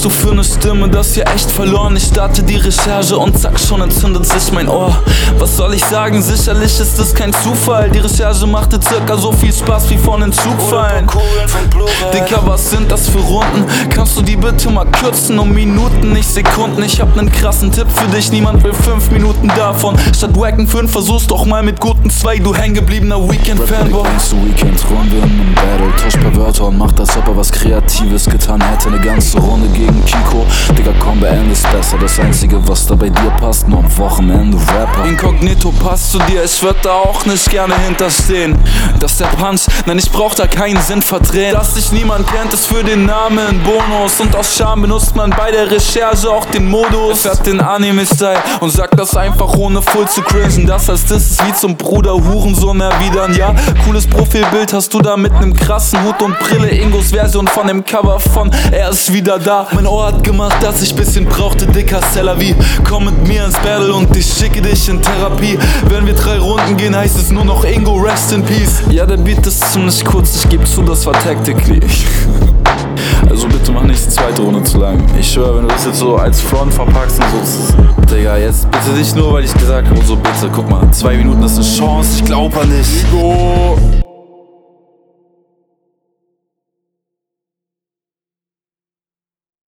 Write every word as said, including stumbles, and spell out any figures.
hast du für eine Stimme? Das hier echt verloren. Ich starte die Recherche und zack, schon entzündet sich mein Ohr. Was soll ich sagen? Sicherlich ist es kein Zufall. Die Recherche machte circa so viel Spaß wie von den Zugfallen. Dicker, was sind das für Runden? Kannst du die bitte mal kürzen um Minuten, nicht Sekunden? Ich hab nen krassen Tipp für dich, niemand will fünf Minuten davon. Statt wacken fünf, versuch's doch mal mit guten zwei, du hängengebliebener Weekend-Fanboy. Nächste Weekend rollen wir in einem Battle, tausch paar Wörter und mach das, ob er was Kreatives getan hätte. Eine ganze Runde gegen Kiko, Digga, komm, beend ist besser. Das einzige, was da bei dir passt, nur am Wochenende Rapper. Inkognito passt zu dir, ich würd da auch nicht gerne hinterstehen. Das ist der Punch, nein, ich brauch da keinen Sinn verdrehen. Dass dich niemand kennt, ist für den Namen ein Bonus. Und aus Scham benutzt man bei der Recherche auch den Modus. Er fährt den Anime-Style und sagt das einfach ohne full zu cringen. Das heißt, das ist wie zum Bruder Hurensohn erwidern. Ja, cooles Profilbild hast du da mit nem krassen Hut und Brille. Ingos Version von dem Cover von Er ist wieder da. Mein Ohr hat gemacht, dass ich bisschen brauchte, dicker Seller wie komm mit mir ins Battle und ich schicke dich in Therapie. Wenn wir drei Runden gehen, heißt es nur noch Ingo, rest in peace. Ja, der Beat ist ziemlich kurz, ich geb zu, das war tactically. Also bitte mach nicht die zweite Runde zu lang. Ich schwöre, wenn du das jetzt so als Front verpackst und so, Digga, jetzt bitte nicht nur, weil ich gesagt habe, so bitte, guck mal, zwei Minuten ist eine Chance, ich glaub an dich. Ingo!